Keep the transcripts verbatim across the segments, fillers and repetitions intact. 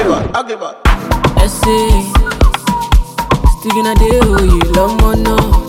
Agiba, Agiba. I say, sticking a day, oh, you love more now.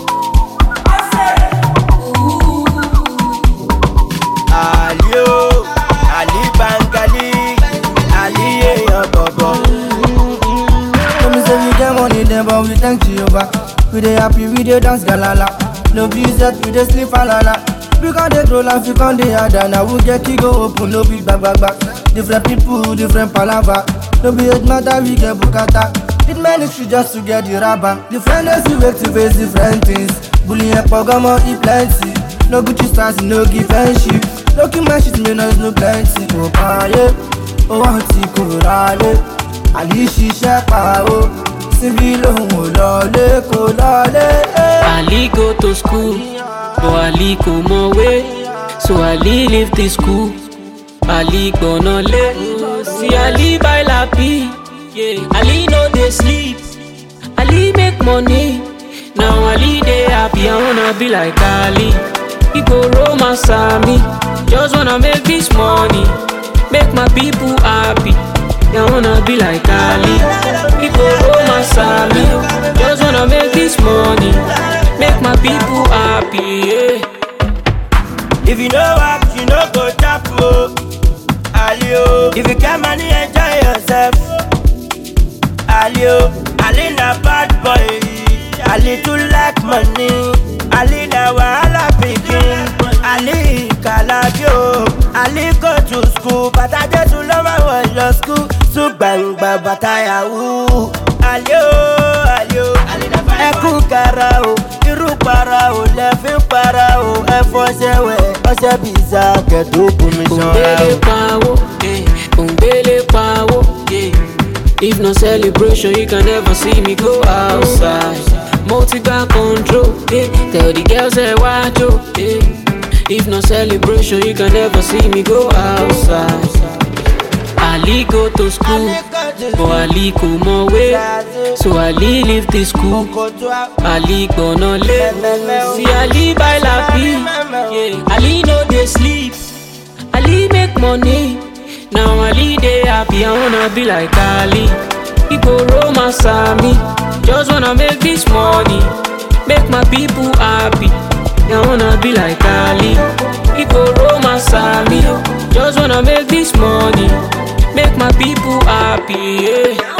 Ali o, Ali Bangali, Ali your bobo. Let me say we get money then but we thank Jehovah. We dey happy, we dey dance galala. No visit, we dey sleep alala. We can dey grow life, we can dey harder. Now we get to go open, no big back back back. Different people, different palava. No be it matter, we get bukata. It ministry just to get the rubber. Different days we wake to face different things. Bullying and pogamo, eat plenty. No Gucci stars, no give friendship. No keep my shit, me no is no plenty. Oh, paye, oh, auntie, korale. Ali ṣiṣẹ́ pa o, síbi lòun ò lọlé kò lọlé. Ali go to school, but Ali kò mọ̀wé. So Ali leave the school, Ali gbọ̀nà lé. See Ali buy lapi, yeah. Ali no dey sleep, Ali make money. Now Ali dey happy, I wanna be like Ali. He go romance me, just wanna make this money, make my people happy. I wanna be like Ali. He go romance me, just wanna make this money, make my people happy. Yeah. If you know what, you know go tap o. Ali o, if you get money, enjoy yourself. Ali o, Ali na bad boy. Ali too like money. Ali na wahala pikin. Ali kalabi o. Ali go to school, but I just love my one your school. So bang bang bataya o. Ali o, Ali o. Ẹkún kara o, irú para o, lẹ́fín para o. Ẹ̀fọ́ ṣẹ̀wẹ̀, ọṣẹ bìíza kẹ̀dó bomi ṣanra o. Òǹgbélé pawó, eh, òǹgbélé pawó, yeah. If no celebration, you can never see me go outside. Multi got control, yeah. Tell the girls that watch you, yeah. If no celebration, you can never see me go outside. Ali go to school, but Ali kò mọ̀wé. So Ali leave the school, Ali gbọ̀nà lé. See Ali buy lapi, yeah. Ali no dey sleep, Ali make money. Now Ali dey happy, I wanna be like Ali. He go romance me, just wanna make this money, make my people happy. I wanna be like Ali. He go romance me, just wanna make this money, make my people happy. Yeah.